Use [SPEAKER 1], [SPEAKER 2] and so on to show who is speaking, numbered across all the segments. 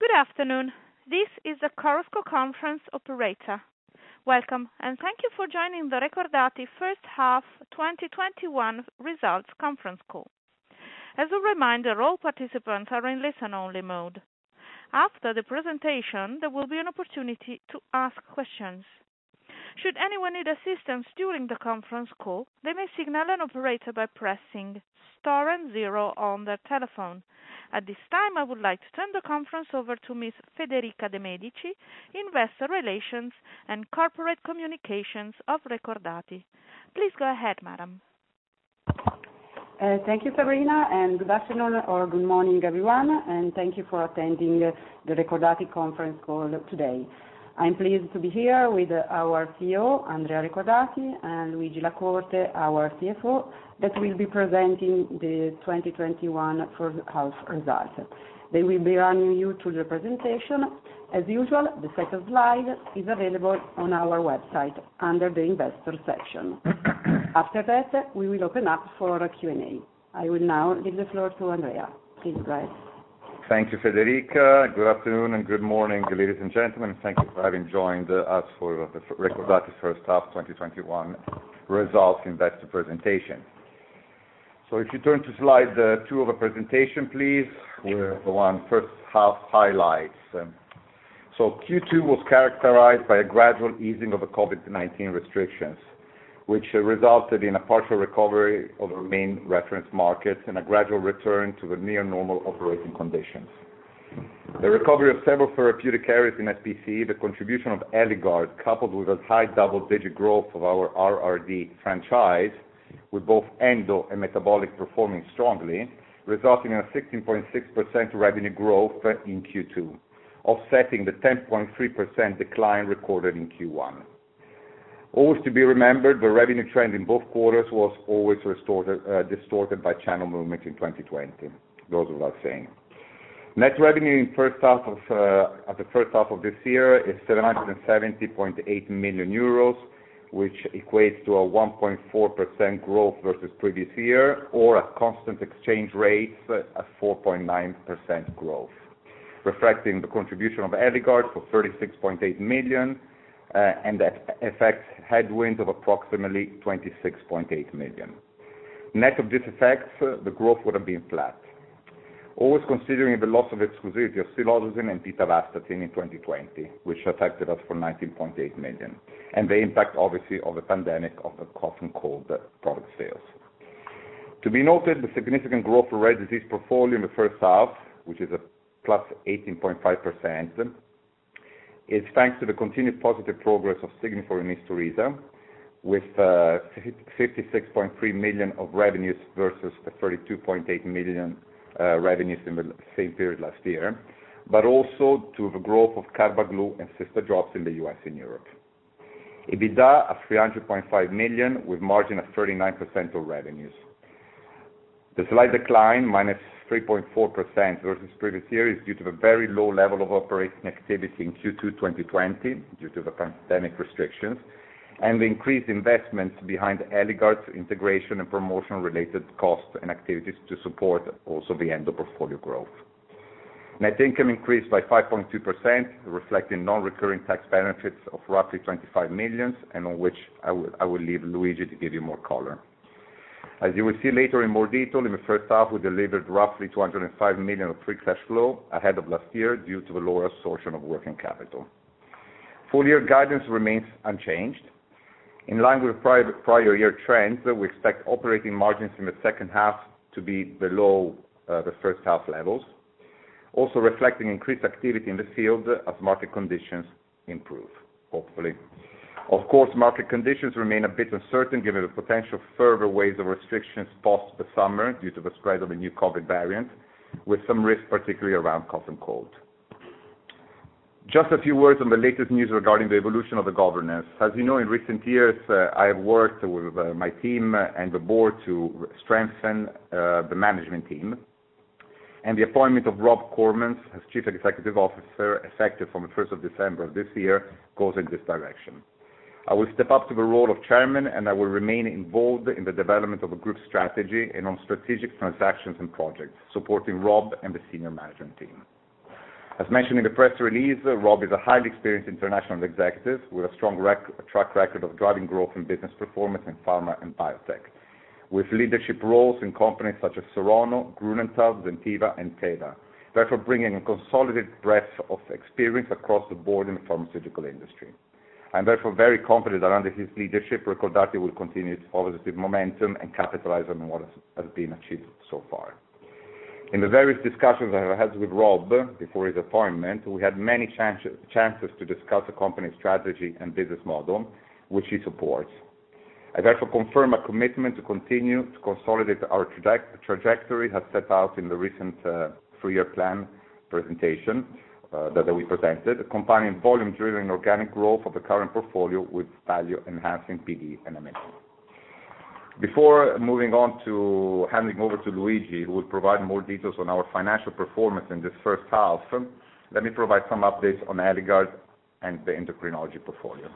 [SPEAKER 1] Good afternoon. This is the Chorus Call conference operator. Welcome, and thank you for joining the Recordati first half 2021 results conference call. As a reminder, all participants are in listen-only mode. After the presentation, there will be an opportunity to ask questions. Should anyone need assistance during the conference call, they may signal an operator by pressing star and zero on their telephone. At this time, I would like to turn the conference over to Ms. Federica De Medici, Investor Relations and Corporate Communications of Recordati. Please go ahead, madam.
[SPEAKER 2] Thank you, Sabrina, and good afternoon or good morning, everyone, and thank you for attending the Recordati conference call today. I'm pleased to be here with our CEO, Andrea Recordati, and Luigi La Corte, our CFO, that will be presenting the 2021 first half results. They will be running you through the presentation. As usual, the set of slides is available on our website under the investor section. After that, we will open up for a Q&A. I will now leave the floor to Andrea. Please go ahead.
[SPEAKER 3] Thank you, Federica. Good afternoon and good morning, ladies and gentlemen. Thank you for having joined us for the Recordati first half 2021 results investor presentation. So if you turn to slide 2 of the presentation, please, with the one first half highlights. So Q2 was characterized by a gradual easing of the COVID-19 restrictions, which resulted in a partial recovery of the main reference markets and a gradual return to the near normal operating conditions. The recovery of several therapeutic areas in SPC, the contribution of Eligard, coupled with a high double-digit growth of our RRD franchise, with both endo and metabolic performing strongly, resulting in a 16.6% revenue growth in Q2, offsetting the 10.3% decline recorded in Q1. Always to be remembered, the revenue trend in both quarters was always distorted by channel movement in 2020. Goes without saying. Net revenue in the first half of this year is 770.8 million euros, which equates to a 1.4% growth versus previous year, or a constant exchange rate, a 4.9% growth, reflecting the contribution of Eligard for 36.8 million, and that FX headwind of approximately 26.8 million. Net of this effect, the growth would have been flat. Always considering the loss of exclusivity of silodosin and pitavastatin in 2020, which affected us for 19.8 million, and the impact, obviously, of the pandemic of the cough and cold product sales. To be noted, the significant growth of rare disease portfolio in the first half, which is a plus 18.5%, is thanks to the continued positive progress of Signifor and Isturisa, with 56.3 million of revenues versus the 32.8 million revenues in the same period last year, but also to the growth of Carbaglu and Cystadrops in the US and Europe. EBITDA of 300.5 million, with margin of 39% of revenues. The slight decline, minus 3.4% versus previous year, is due to the very low level of operating activity in Q2 2020 due to the pandemic restrictions, and the increased investments behind Eligard's integration and promotion-related costs and activities to support also the endo portfolio growth. Net income increased by 5.2%, reflecting non-recurring tax benefits of roughly 25 million, and on which I will leave Luigi to give you more color. As you will see later in more detail, in the first half we delivered roughly 205 million of free cash flow ahead of last year due to the lower absorption of working capital. Full year guidance remains unchanged. In line with prior year trends, we expect operating margins in the second half to be below the first half levels, also reflecting increased activity in the field as market conditions improve, hopefully. Of course, market conditions remain a bit uncertain given the potential further waves of restrictions post the summer due to the spread of the new COVID variant, with some risk particularly around cough and cold. Just a few words on the latest news regarding the evolution of the governance. As you know, in recent years, I have worked with my team and the board to strengthen the management team, and the appointment of Rob Cormans as Chief Executive Officer, effective from the 1st of December of this year, goes in this direction. I will step up to the role of chairman, and I will remain involved in the development of the group strategy and on strategic transactions and projects, supporting Rob and the senior management team. As mentioned in the press release, Rob is a highly experienced international executive with a strong track record of driving growth and business performance in pharma and biotech, with leadership roles in companies such as Serono, Grunenthal, Zentiva, and Teva, therefore bringing a consolidated breadth of experience across the board in the pharmaceutical industry. I'm therefore very confident that under his leadership, Recordati will continue its positive momentum and capitalize on what has been achieved so far. In the various discussions I have had with Rob before his appointment, we had many chances to discuss the company's strategy and business model, which he supports. I therefore confirm a commitment to continue to consolidate our trajectory as set out in the recent 3-year plan presentation that we presented, combining volume-driven organic growth of the current portfolio with value-enhancing BD and M&A. Before moving on to handing over to Luigi, who will provide more details on our financial performance in this first half, let me provide some updates on Eligard and the endocrinology portfolio.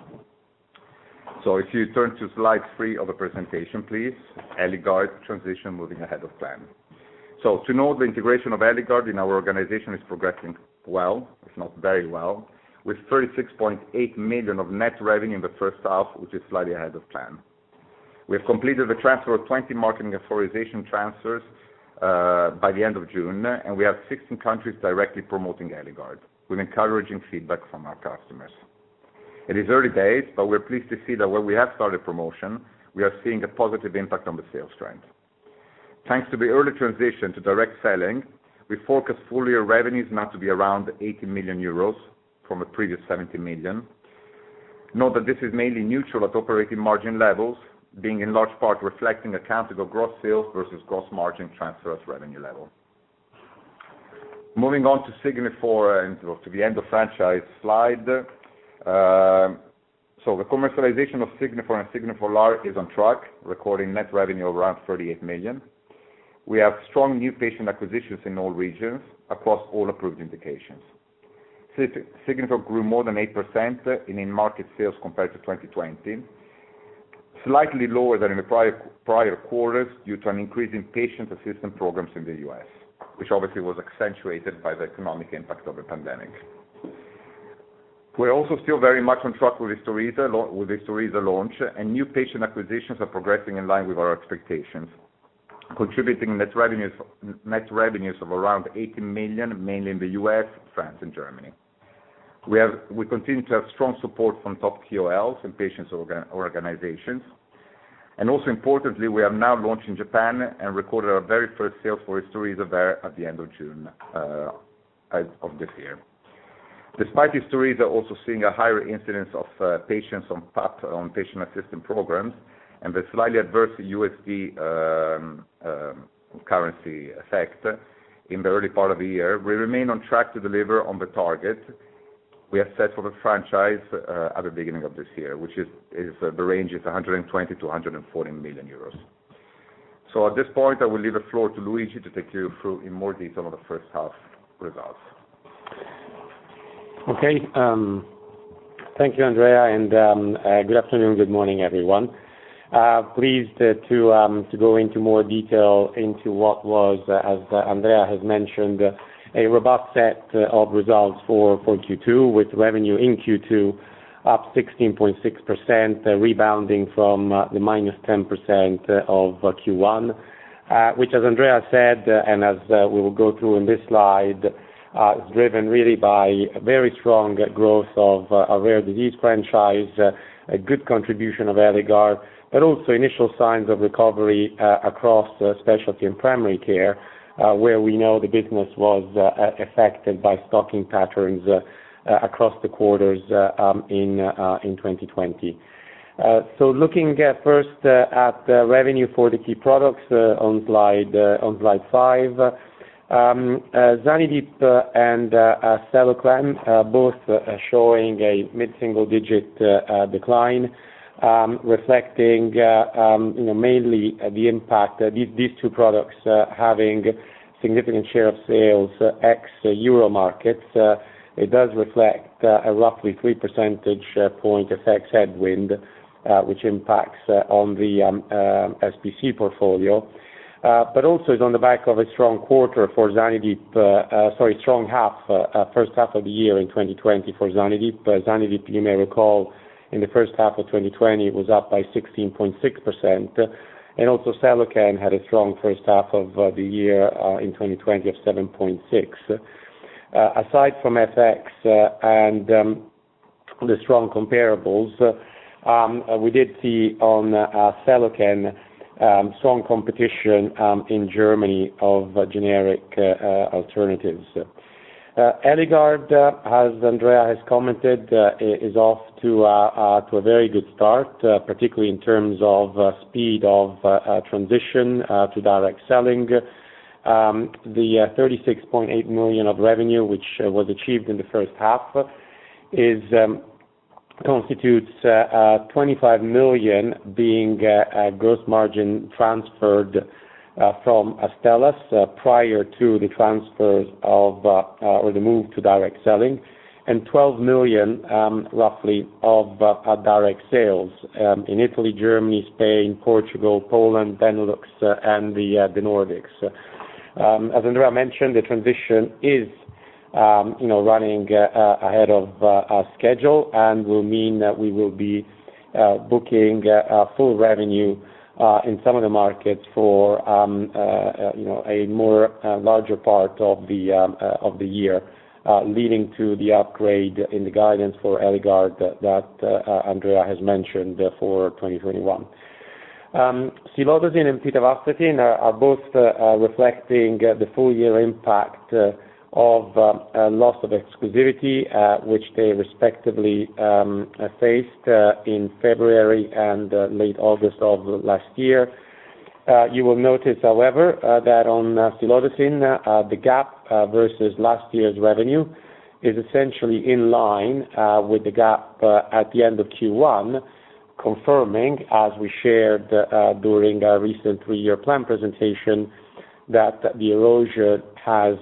[SPEAKER 3] So if you turn to slide 3 of the presentation, please, Eligard transition moving ahead of plan. So to note, the integration of Eligard in our organization is progressing well, if not very well, with 36.8 million of net revenue in the first half, which is slightly ahead of plan. We have completed the transfer of 20 marketing authorization transfers by the end of June, and we have 16 countries directly promoting Eligard, with encouraging feedback from our customers. It is early days, but we're pleased to see that where we have started promotion, we are seeing a positive impact on the sales trend. Thanks to the early transition to direct selling, we forecast full-year revenues now to be around 80 million euros from a previous 70 million. Note that this is mainly neutral at operating margin levels, being in large part reflecting accounting of gross sales versus gross margin transfer at revenue level. Moving on to Signifor and to the end of franchise slide. So the commercialization of Signifor and Signifor LAR is on track, recording net revenue of around 38 million. We have strong new patient acquisitions in all regions across all approved indications. Signifor grew more than 8% in in-market sales compared to 2020, slightly lower than in the prior quarters due to an increase in patient assistance programs in the US, which obviously was accentuated by the economic impact of the pandemic. We're also still very much on track with Isturisa launch, and new patient acquisitions are progressing in line with our expectations, contributing net revenues of around 80 million, mainly in the US, France, and Germany. We continue to have strong support from top KOLs and patients organizations. And also importantly, we have now launched in Japan and recorded our very first sales for Isturisa there at the end of June of this year. Despite Isturisa also seeing a higher incidence of patients on PAP, on patient assistance programs, and the slightly adverse USD currency effect in the early part of the year, we remain on track to deliver on the target we have set for the franchise at the beginning of this year, which is the range is 120 to 140 million euros. So at this point, I will leave the floor to Luigi to take you through in more detail on the first half results.
[SPEAKER 4] Okay. Thank you, Andrea, and good afternoon, good morning, everyone. Pleased to go into more detail into what was, as Andrea has mentioned, a robust set of results for Q2, with revenue in Q2 up 16.6%, rebounding from the minus 10% of Q1, which, as Andrea said, and as we will go through in this slide, is driven really by very strong growth of a rare disease franchise, a good contribution of Eligard, but also initial signs of recovery across specialty and primary care, where we know the business was affected by stocking patterns across the quarters in 2020. So looking first at revenue for the key products on slide 5, Zanidip and Seloken both showing a mid-single-digit decline, reflecting mainly the impact these two products having significant share of sales ex-Euro markets. It does reflect a roughly 3 percentage point FX headwind, which impacts on the SPC portfolio. but also is on the back of a strong quarter for Zanidip, strong first half of the year in 2020 for Zanidip. Zanidip, you may recall, in the first half of 2020 was up by 16.6%, and also Seloken had a strong first half of the year in 2020 of 7.6%. Aside from FX and the strong comparables, we did see on Seloken strong competition in Germany of generic alternatives. Eligard, as Andrea has commented, is off to a very good start, particularly in terms of speed of transition to direct selling. The 36.8 million of revenue, which was achieved in the first half, constitutes 25 million being gross margin transferred from Astellas prior to the transfers of or the move to direct selling, and 12 million roughly of direct sales in Italy, Germany, Spain, Portugal, Poland, Benelux, and the Nordics. As Andrea mentioned, the transition is running ahead of schedule, and will mean that we will be booking full revenue in some of the markets for a more larger part of the year, leading to the upgrade in the guidance for Eligard that Andrea has mentioned for 2021. Silodosin and pitavastatin are both reflecting the full year impact of loss of exclusivity, which they respectively faced in February and late August of last year. You will notice, however, that on Silodosin, the gap versus last year's revenue is essentially in line with the gap at the end of Q1, confirming, as we shared during our recent 3-year plan presentation, that the erosion has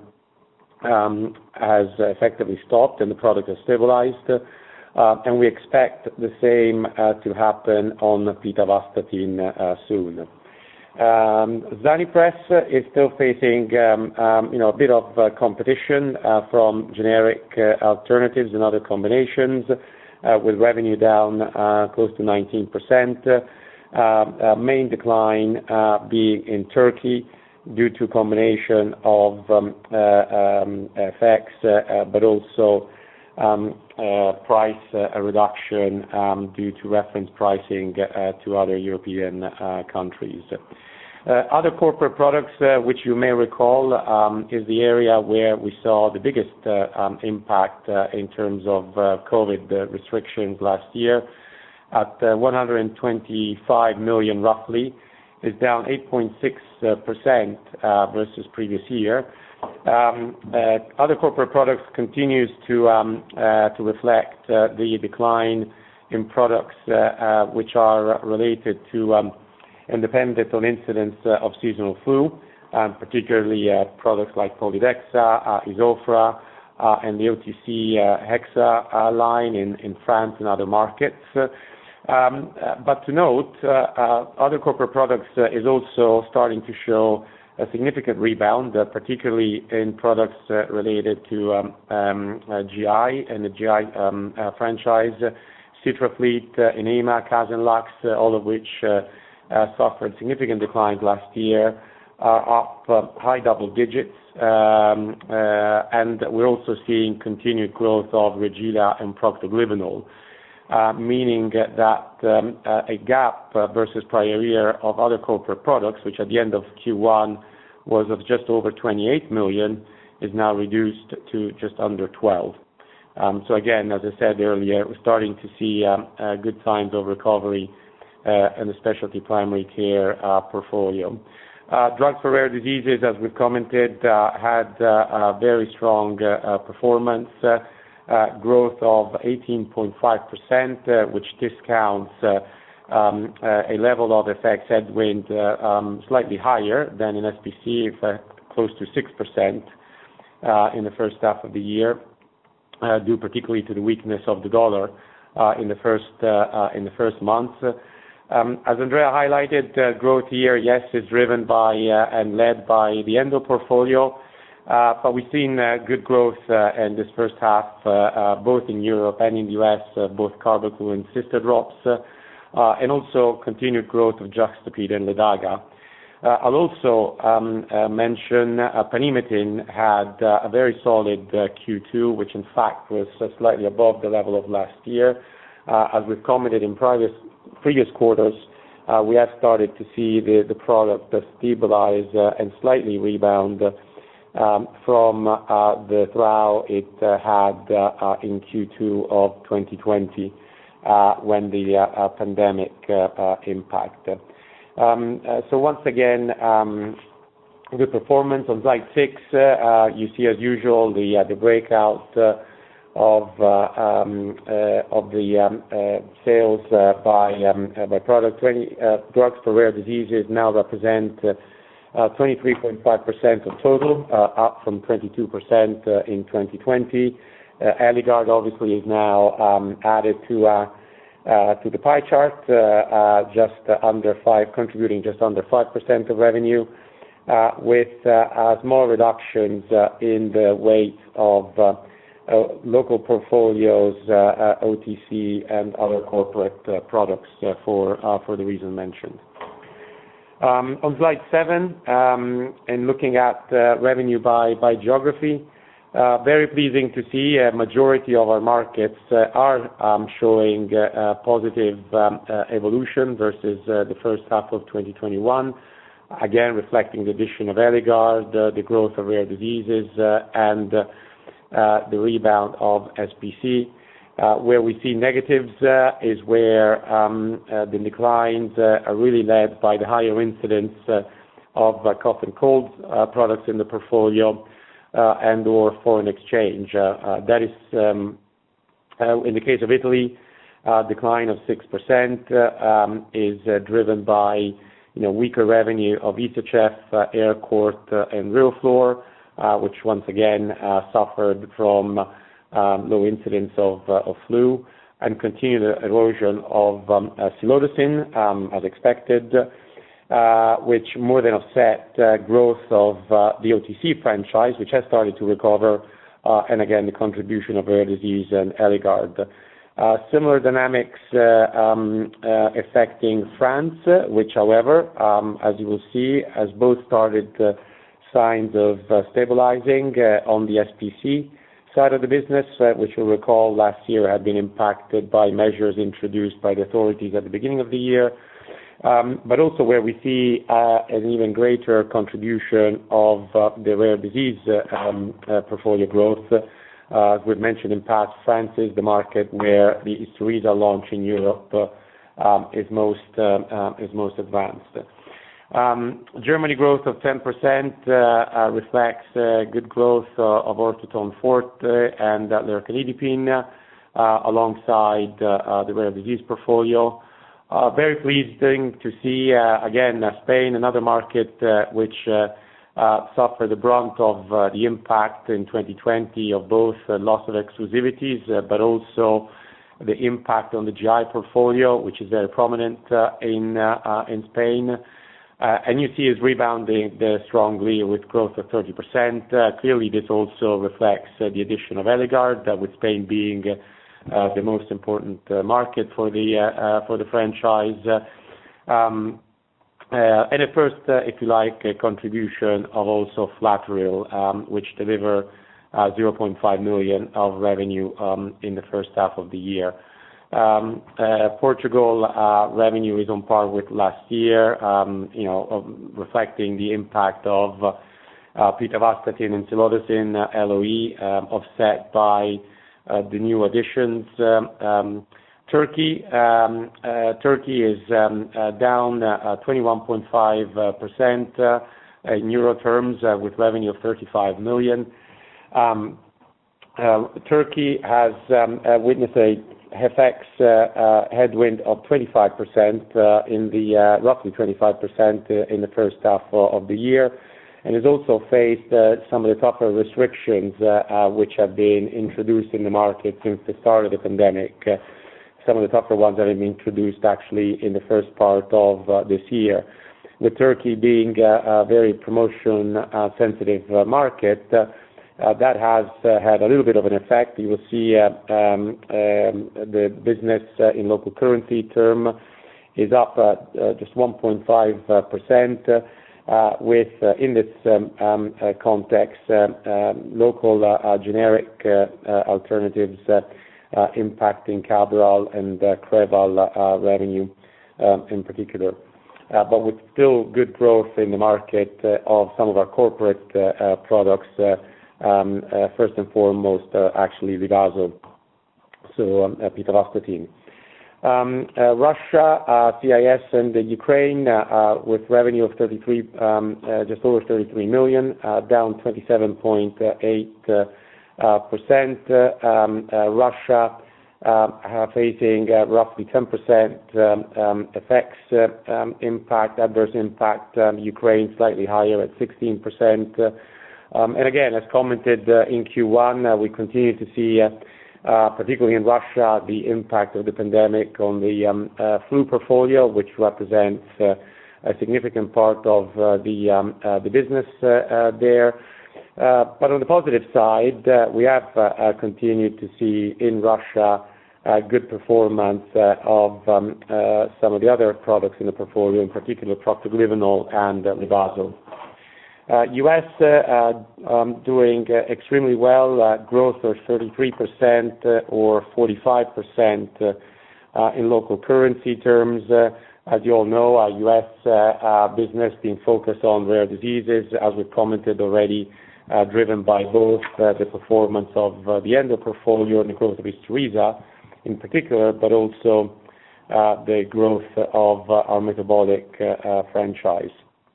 [SPEAKER 4] effectively stopped and the product has stabilized, and we expect the same to happen on pitavastatin soon. Zanipress is still facing a bit of competition from generic alternatives and other combinations, with revenue down close to 19%. Main decline being in Turkey due to a combination of effects, but also price reduction due to reference pricing to other European countries. Other corporate products, which you may recall, is the area where we saw the biggest impact in terms of COVID restrictions last year, at 125 million roughly, is down 8.6% versus previous year. Other corporate products continues to reflect the decline in products which are related to independent on incidence of seasonal flu, particularly products like Polydexa, Isofra, and the OTC Hexa line in France and other markets. But to note, other corporate products is also starting to show a significant rebound, particularly in products related to GI and the GI franchise, Citrafleet, Enema, Casenlax, all of which suffered significant declines last year, are up high double digits, and we're also seeing continued growth of Regila and Procto-Glyvenol, meaning that a gap versus prior year of other corporate products, which at the end of Q1 was of just over 28 million, is now reduced to just under 12. So again, as I said earlier, we're starting to see good signs of recovery in the specialty primary care portfolio. Drugs for rare diseases, as we've commented, had a very strong performance, growth of 18.5%, which discounts a level of FX headwind slightly higher than in SPC, close to 6% in the first half of the year, due particularly to the weakness of the dollar in the first months. As Andrea highlighted, growth here, yes, is driven by and led by the Endo portfolio, but we've seen good growth in this first half, both in Europe and in the US, both Carbaglu and Cystadrops, and also continued growth of Juxtapid and Ledaga. I'll also mention Panhematin had a very solid Q2, which in fact was slightly above the level of last year. As we've commented in previous quarters, we have started to see the product stabilize and slightly rebound from the trough it had in Q2 of 2020 when the pandemic impacted. So once again, good performance. On slide 6, you see as usual the breakout of the sales by product. Drugs for rare diseases now represent 23.5% of total, up from 22% in 2020. Eligard obviously is now added to the pie chart, contributing just under 5% of revenue, with small reductions in the weight of local portfolios, OTC, and other corporate products for the reason mentioned. On slide 7, and looking at revenue by geography, very pleasing to see a majority of our markets are showing positive evolution versus the first half of 2021. Again, reflecting the addition of Eligard, the growth of rare diseases, and the rebound of SPC. Where we see negatives is where the declines are really led by the higher incidence of cough and cold products in the portfolio and/or foreign exchange. That is, in the case of Italy, decline of 6% is driven by weaker revenue of Isocef, Aircort, and Realflor, which once again suffered from low incidence of flu, and continued erosion of Silodosin, as expected, which more than offset growth of the OTC franchise, which has started to recover, and again the contribution of rare disease and Eligard. Similar dynamics affecting France, which, however, as you will see, has both started signs of stabilizing on the SPC side of the business, which you'll recall last year had been impacted by measures introduced by the authorities at the beginning of the year, but also where we see an even greater contribution of the rare disease portfolio growth. As we've mentioned in past, France is the market where the Isturisa launch in Europe is most advanced. Germany growth of 10% reflects good growth of Ortoton Forte and Lercanidipine alongside the rare disease portfolio. Very pleasing to see again Spain, another market which suffered the brunt of the impact in 2020 of both loss of exclusivities, but also the impact on the GI portfolio, which is very prominent in Spain. And you see is rebounding strongly with growth of 30%. Clearly, this also reflects the addition of Eligard, with Spain being the most important market for the franchise. And at first, if you like, a contribution of also Flatoril, which deliver 0.5 million of revenue in the first half of the year. Portugal revenue is on par with last year, reflecting the impact of Pitavastatin and Silodosin LOE, offset by the new additions. Turkey is down 21.5% in euro terms, with revenue of 35 million. Turkey has witnessed a FX headwind of 25% roughly 25% in the first half of the year, and has also faced some of the tougher restrictions which have been introduced in the market since the start of the pandemic. some of the tougher ones that have been introduced actually in the first part of this year. With Turkey being a very promotion-sensitive market, that has had a little bit of an effect. You will see the business in local currency term is up just 1.5%, with in this context local generic alternatives impacting Cabral and Creval revenue in particular. But with still good growth in the market of some of our corporate products, first and foremost, actually Livazo, so pitavastatin. Russia, CIS, and the Ukraine with revenue of just over 33 million, down 27.8%. Russia facing roughly 10% effects impact, adverse impact. Ukraine slightly higher at 16%. And again, as commented in Q1, we continue to see, particularly in Russia, the impact of the pandemic on the flu portfolio, which represents a significant part of the business there. But on the positive side, we have continued to see in Russia good performance of some of the other products in the portfolio, in particular Procto-Glyvenol and Livazo. US doing extremely well, growth of 33% or 45% in local currency terms. As you all know, our US business being focused on rare diseases, as we've commented already, driven by both the performance of the Endo portfolio and the growth of Isturisa in particular, but also the growth of our metabolic franchise.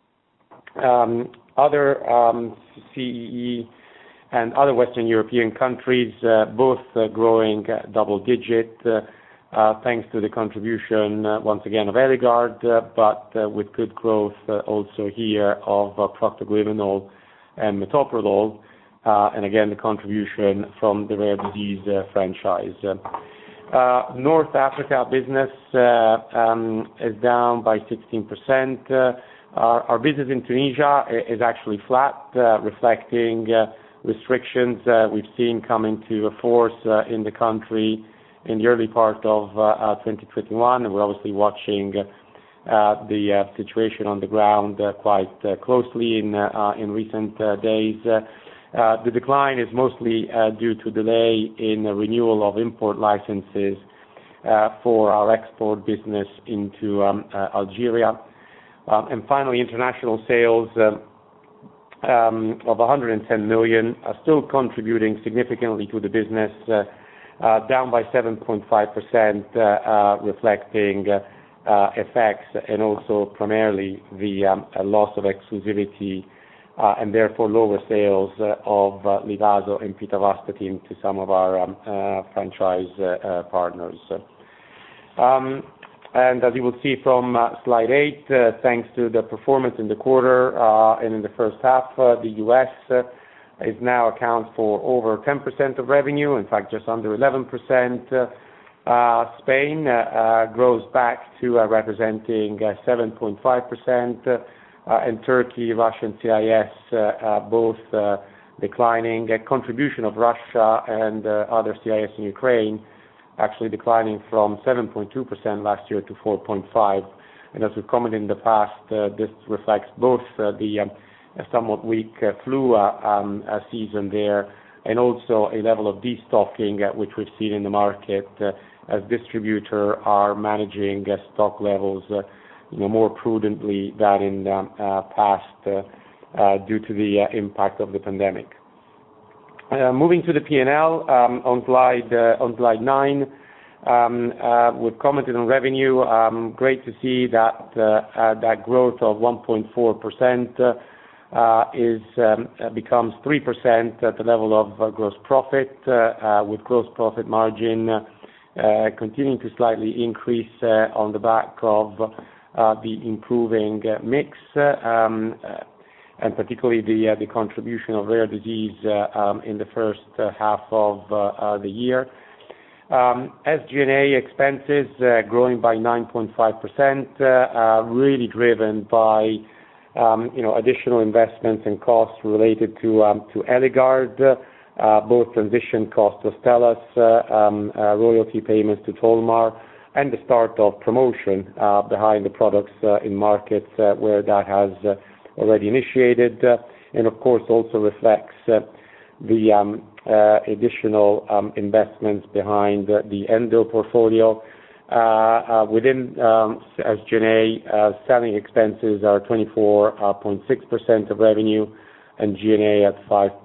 [SPEAKER 4] Other CEE and other Western European countries, both growing double-digit, thanks to the contribution, once again, of Eligard, but with good growth also here of Procto-Glyvenol and Metoprolol, and again, the contribution from the rare disease franchise. North Africa business is down by 16%. Our business in Tunisia is actually flat, reflecting restrictions we've seen coming to force in the country in the early part of 2021, and we're obviously watching the situation on the ground quite closely in recent days. The decline is mostly due to delay in the renewal of import licenses for our export business into Algeria. And finally, international sales of 110 million are still contributing significantly to the business, down by 7.5%, reflecting effects and also primarily the loss of exclusivity and therefore lower sales of Livazo and pitavastatin to some of our franchise partners. And as you will see from slide 8, thanks to the performance in the quarter and in the first half, the U.S. is now accounts for over 10% of revenue, in fact just under 11%. Spain grows back to representing 7.5%, and Turkey, Russia, and CIS both declining. A contribution of Russia and other CIS in Ukraine actually declining from 7.2% last year to 4.5%. And as we've commented in the past, this reflects both the somewhat weak flu season there, and also a level of destocking which we've seen in the market as distributors are managing stock levels more prudently than in past due to the impact of the pandemic. Moving to the P&L on slide 9, we've commented on revenue. Great to see that that growth of 1.4% becomes 3% at the level of gross profit, with gross profit margin continuing to slightly increase on the back of the improving mix, and particularly the contribution of rare disease in the first half of the year. SG&A expenses growing by 9.5%, really driven by additional investments and costs related to Eligard, both transition costs to Astellas, royalty payments to Tolmar, and the start of promotion behind the products in markets where that has already initiated, and of course also reflects the additional investments behind the Endo portfolio. Within SG&A, selling expenses are 24.6% of revenue, and G&A at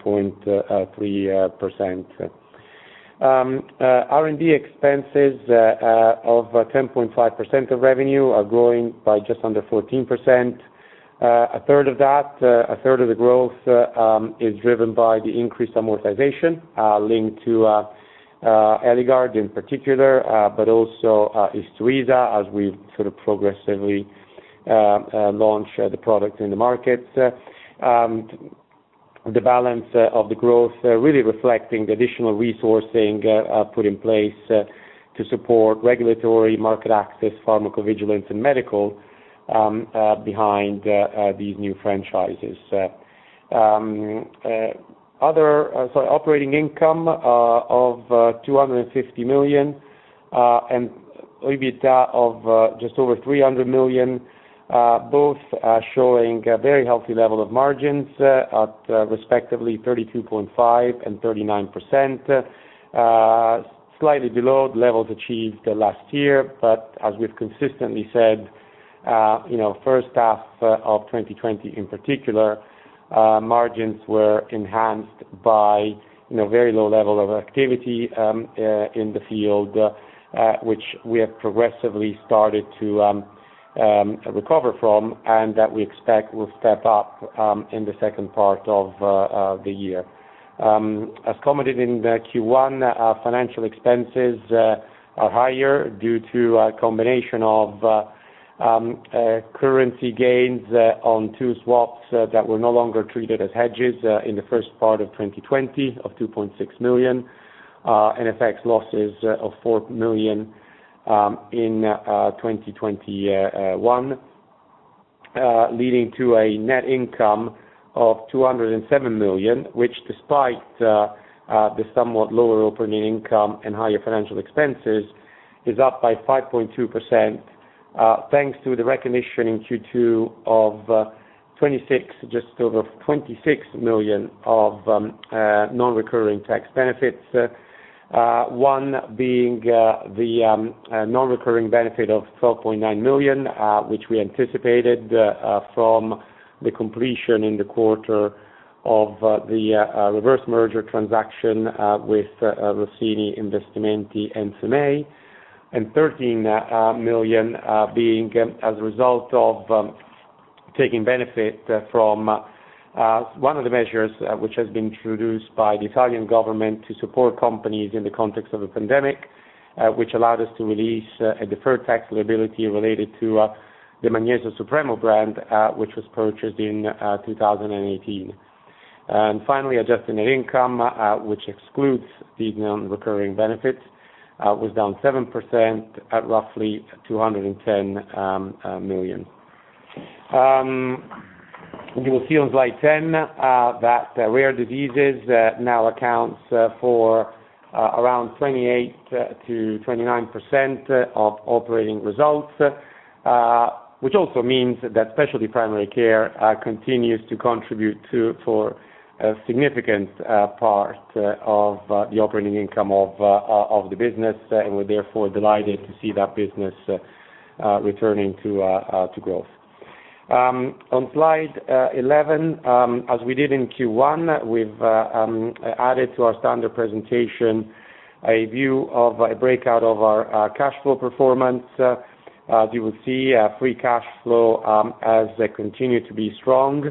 [SPEAKER 4] 5.3%. R&D expenses of 10.5% of revenue are growing by just under 14%. A third of the growth is driven by the increased amortization linked to Eligard in particular, but also Isturisa as we sort of progressively launch the product in the markets. The balance of the growth really reflecting the additional resourcing put in place to support regulatory, market access, pharmacovigilance, and medical behind these new franchises. Operating income of 250 million and EBITDA of just over 300 million, both showing a very healthy level of margins at respectively 32.5% and 39%, slightly below the levels achieved last year, but as we've consistently said, first half of 2020 in particular, margins were enhanced by very low level of activity in the field, which we have progressively started to recover from, and that we expect will step up in the second part of the year. As commented in the Q1, financial expenses are higher due to a combination of currency gains on two swaps that were no longer treated as hedges in the first part of 2020 of 2.6 million, and FX losses of 4 million in 2021, leading to a net income of 207 million, which despite the somewhat lower operating income and higher financial expenses is up by 5.2%, thanks to the recognition in Q2 of just over 26 million of non-recurring tax benefits. One being the non-recurring benefit of 12.9 million, which we anticipated from the completion in the quarter of the reverse merger transaction with Rossini Investimenti and Semei, and 13 million being as a result of taking benefit from one of the measures which has been introduced by the Italian government to support companies in the context of the pandemic, which allowed us to release a deferred tax liability related to the Magnesio Supremo brand, which was purchased in 2018. And finally, adjusted net income, which excludes these non-recurring benefits, was down 7% at roughly 210 million. You will see on slide 10 that rare diseases now accounts for around 28 to 29% of operating results, which also means that specialty primary care continues to contribute for a significant part of the operating income of the business, and we're therefore delighted to see that business returning to growth. On slide 11, as we did in Q1, we've added to our standard presentation a view of a breakout of our cash flow performance. As you will see, free cash flow has continued to be strong,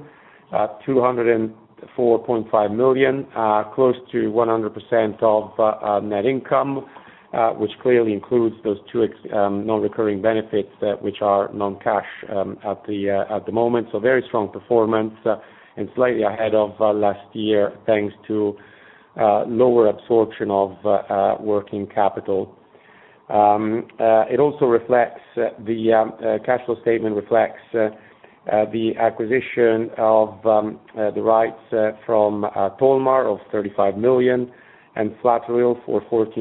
[SPEAKER 4] 204.5 million, close to 100% of net income, which clearly includes those two non-recurring benefits which are non-cash at the moment. So very strong performance and slightly ahead of last year, thanks to lower absorption of working capital. It also reflects the cash flow statement reflects the acquisition of the rights from Tolmar of 35 million and Flatoril for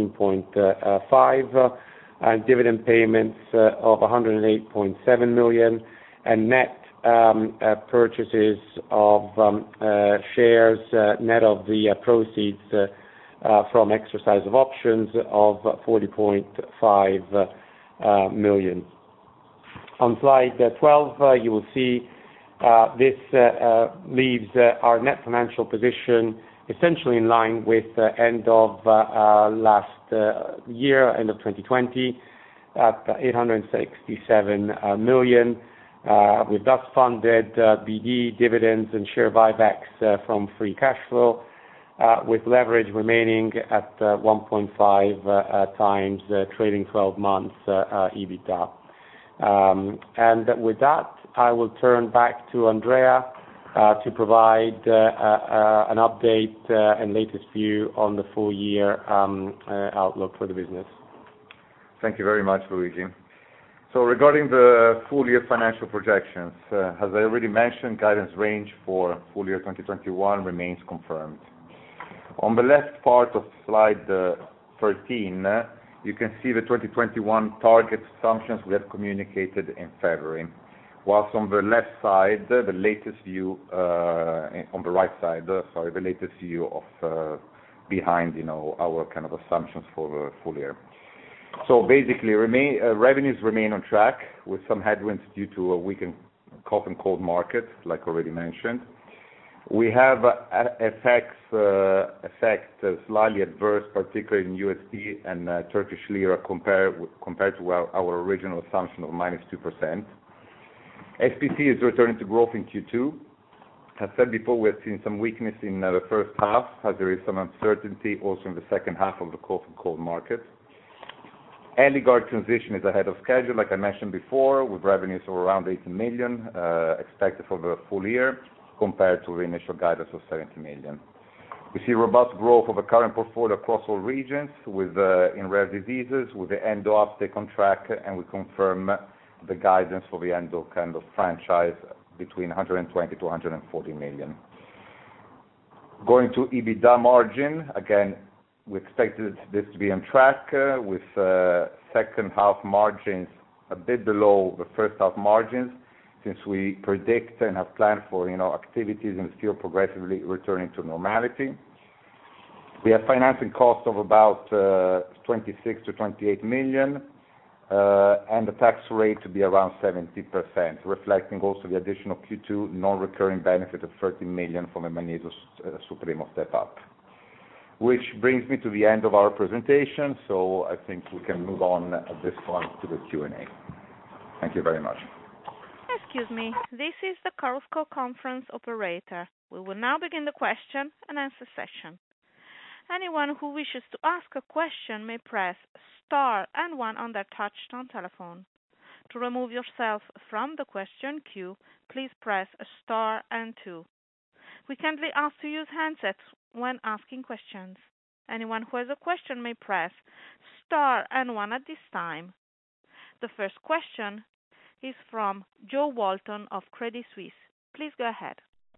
[SPEAKER 4] 14.5, and dividend payments of 108.7 million, and net purchases of shares net of the proceeds from exercise of options of 40.5 million. On slide 12, you will see this leaves our net financial position essentially in line with end of last year, end of 2020, at 867 million. We've thus funded BD dividends and share buybacks from free cash flow, with leverage remaining at 1.5 times trailing 12 months EBITDA. And with that, I will turn back to Andrea to provide an update and latest view on the full year outlook for the business.
[SPEAKER 3] Thank you very much, Luigi. So regarding the full year financial projections, as I already mentioned, guidance range for full year 2021 remains confirmed. On the left part of slide 13, you can see the 2021 target assumptions we have communicated in February. Whilst on the left side, the latest view, on the right side, the latest view of behind, our kind of assumptions for the full year. So basically, revenues remain on track with some headwinds due to a weakened cough and cold market, like already mentioned. We have effect slightly adverse, particularly in USD and Turkish lira compared to our original assumption of -2%. SPC is returning to growth in Q2. As said before, we have seen some weakness in the first half, as there is some uncertainty also in the second half of the cough and cold market. Eligard transition is ahead of schedule, like I mentioned before, with revenues of around 80 million expected for the full year, compared to the initial guidance of 70 million. We see robust growth of the current portfolio across all regions, with in rare diseases, with the Endo uptake on track, and we confirm the guidance for the Endo kind of franchise between 120 to 140 million. Going to EBITDA margin, again, we expected this to be on track with second half margins a bit below the first half margins, since we predict and have planned for activities and still progressively returning to normality. We have financing costs of about 26 to 28 million, and the tax rate to be around 70%, reflecting also the additional Q2 non-recurring benefit of 30 million from the Magnesio Supremo step up. Which brings me to the end of our presentation, so I think we can move on at this point to the Q&A. Thank you very much.
[SPEAKER 1] Excuse me, this is the Chorus Call conference operator. We will now begin the question and answer session. Anyone who wishes to ask a question may press star and one on their touch-tone telephone. To remove yourself from the question queue, please press star and two. We kindly ask to use handsets when asking questions. Anyone who has a question may press star and one at this time. The first question is from Jo Walton of Credit Suisse. Please go ahead.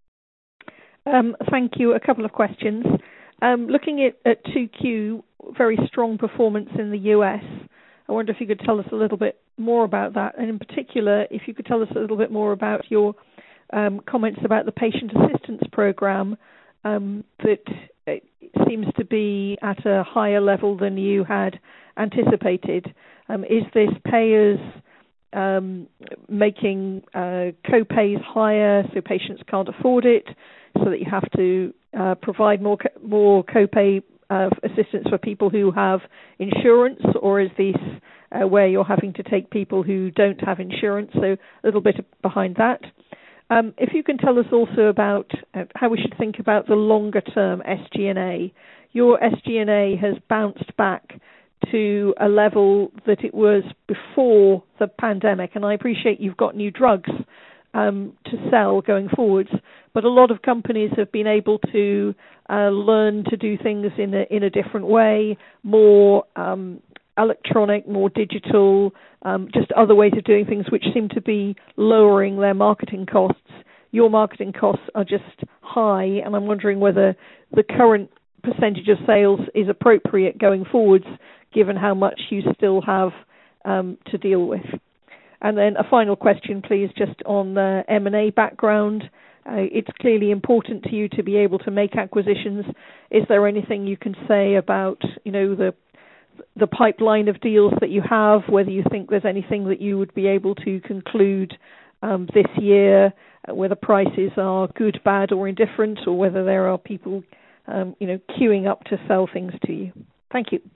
[SPEAKER 5] Thank you. A couple of questions. Looking at 2Q, very strong performance in the US. I wonder if you could tell us a little bit more about that, and in particular, if you could tell us a little bit more about your comments about the patient assistance program that seems to be at a higher level than you had anticipated. Is this payers making co-pays higher so patients can't afford it, so that you have to provide more co-pay assistance for people who have insurance, or is this where you're having to take people who don't have insurance? So a little bit behind that. If you can tell us also about how we should think about the longer term SG&A. Your SG&A has bounced back to a level that it was before the pandemic, and I appreciate you've got new drugs to sell going forwards, but a lot of companies have been able to learn to do things in a different way, more electronic, more digital, just other ways of doing things which seem to be lowering their marketing costs. Your marketing costs are just high, and I'm wondering whether the current percentage of sales is appropriate going forwards, given how much you still have to deal with. And then a final question, please, just on the M&A background. It's clearly important to you to be able to make acquisitions. Is there anything you can say about, the pipeline of deals that you have, whether you think there's anything that you would be able to conclude this year, whether prices are good, bad, or indifferent, or whether there are people, queuing up to sell things to you? Thank you.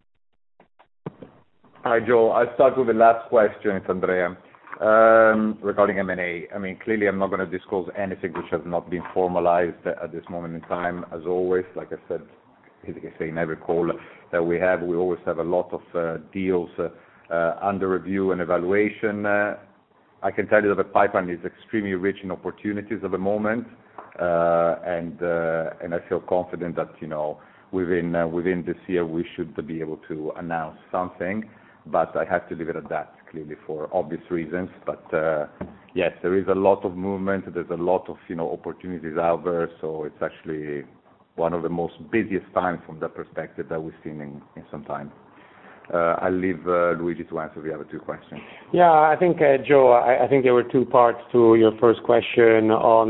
[SPEAKER 3] Hi, Joe. I'll start with the last question. It's Andrea. Regarding M&A, clearly I'm not going to disclose anything which has not been formalized at this moment in time. As always, like I said, in every call that we always have a lot of deals under review and evaluation. I can tell you that the pipeline is extremely rich in opportunities at the moment, and I feel confident that within this year we should be able to announce something. But I have to leave it at that, clearly, for obvious reasons. But yes, there is a lot of movement. There's a lot of opportunities out there. So it's actually one of the most busiest times from that perspective that we've seen in some time. I'll leave Luigi to answer the other two questions.
[SPEAKER 4] Yeah, I think, Joe, I think there were two parts to your first question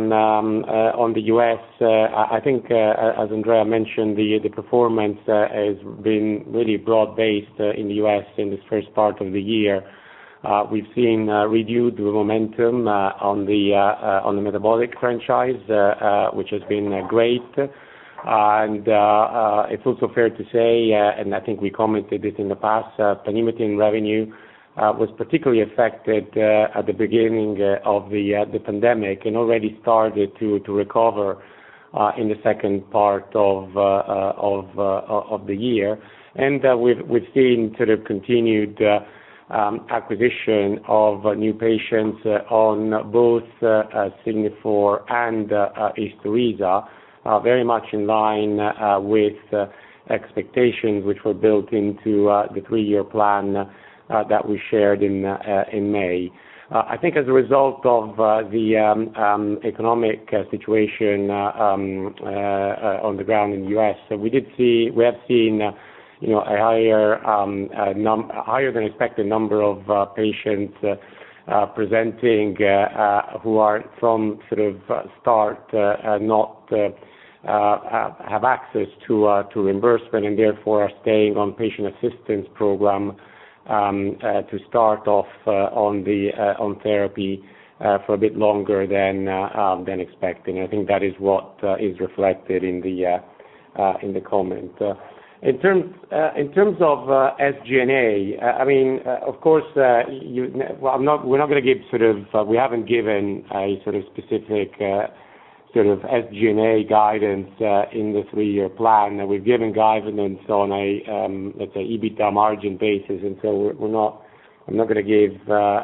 [SPEAKER 4] on the U.S. I think, as Andrea mentioned, the performance has been really broad-based in the U.S. in this first part of the year. We've seen renewed momentum on the metabolic franchise, which has been great. And it's also fair to say, and I think we commented this in the past, Panhematin revenue was particularly affected at the beginning of the pandemic, and already started to recover in the second part of the year. And we've seen sort of continued acquisition of new patients on both Signifor and Isturisa. Very much in line with expectations which were built into the 3-year plan that we shared in May. I think as a result of the economic situation on the ground in the U.S., we have seen a higher than expected number of patients presenting who are from sort of start not have access to reimbursement, and therefore are staying on patient assistance program to start off on therapy for a bit longer than expected. And I think that is what is reflected in the comment. In terms of SG&A, of course, we're not going to give we haven't given a sort of specific sort of SG&A guidance in the 3-year plan. We've given guidance on a let's say EBITDA margin basis, and so I'm not going to give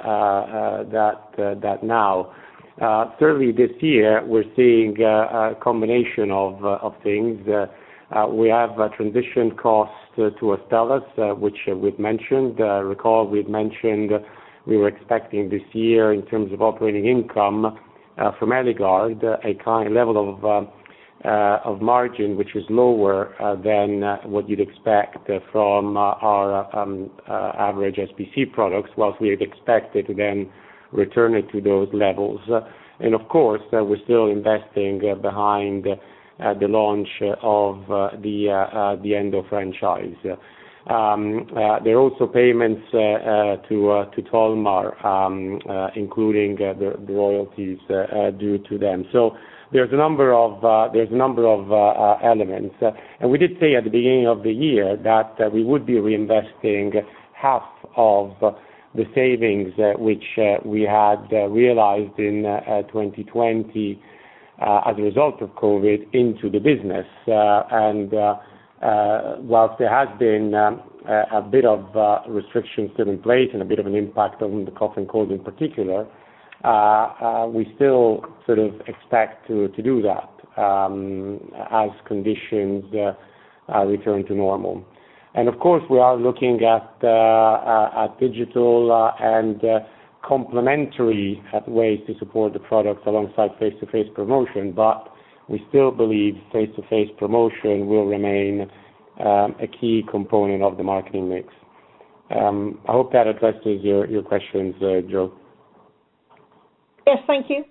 [SPEAKER 4] that now. Certainly this year we're seeing a combination of things. We have transition costs to Astellas, which we've mentioned. Recall we've mentioned we were expecting this year in terms of operating income from Eligard a kind level of margin which is lower than what you'd expect from our average SPC products, whilst we had expected to then return it to those levels. And of course, we're still investing behind the launch of the Endo franchise. There are also payments to Tolmar, including the royalties due to them. So there's a number of elements, and we did say at the beginning of the year that we would be reinvesting half of the savings which we had realized in 2020 as a result of COVID into the business. And whilst there has been a bit of restrictions still in place and a bit of an impact on the cough and cold in particular, we still sort of expect to do that as conditions return to normal. And of course, we are looking at digital and complementary ways to support the products alongside face-to-face promotion, but we still believe face-to-face promotion will remain a key component of the marketing mix. I hope that addresses your questions, Joe.
[SPEAKER 5] Yes, thank you.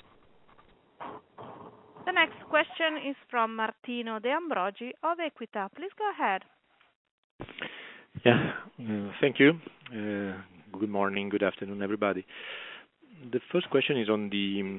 [SPEAKER 1] The next question is from Martino De Ambrogi of Equita. Please go ahead.
[SPEAKER 6] Yeah, thank you. Good morning, good afternoon, everybody. The first question is on the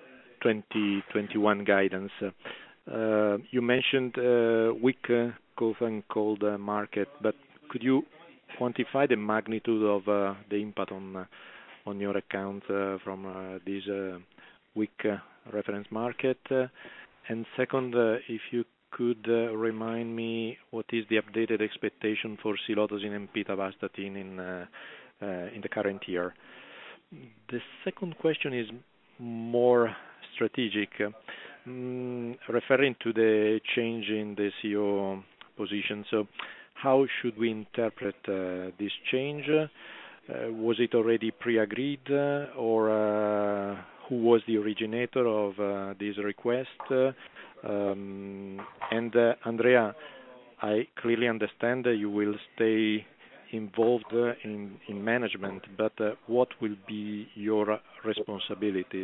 [SPEAKER 6] 2021 guidance. You mentioned weak cough and cold market, but could you quantify the magnitude of the impact on your account from this weak reference market? And second, if you could remind me what is the updated expectation for silodosin and pitavastatin in the current year. The second question is more strategic, referring to the change in the CEO position. So how should we interpret this change? Was it already pre-agreed, or who was the originator of this request? And Andrea, I clearly understand that you will stay involved in management, but what will be your responsibilities?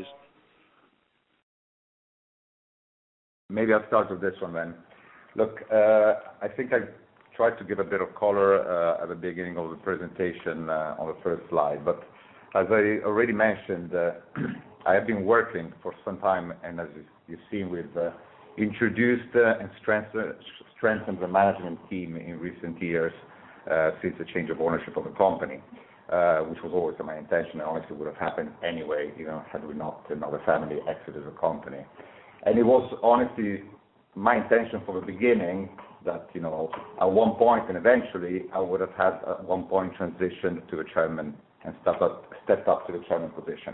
[SPEAKER 3] Maybe I'll start with this one then. Look, I think I tried to give a bit of color at the beginning of the presentation on the first slide, but as I already mentioned, I have been working for some time, and as you've seen, we've introduced and strengthened the management team in recent years since the change of ownership of the company, which was always my intention, and honestly would have happened anyway, had we not the family exited the company. And it was honestly my intention from the beginning that, at one point and eventually, I would have had at one point transitioned to the chairman and stepped up to the chairman position.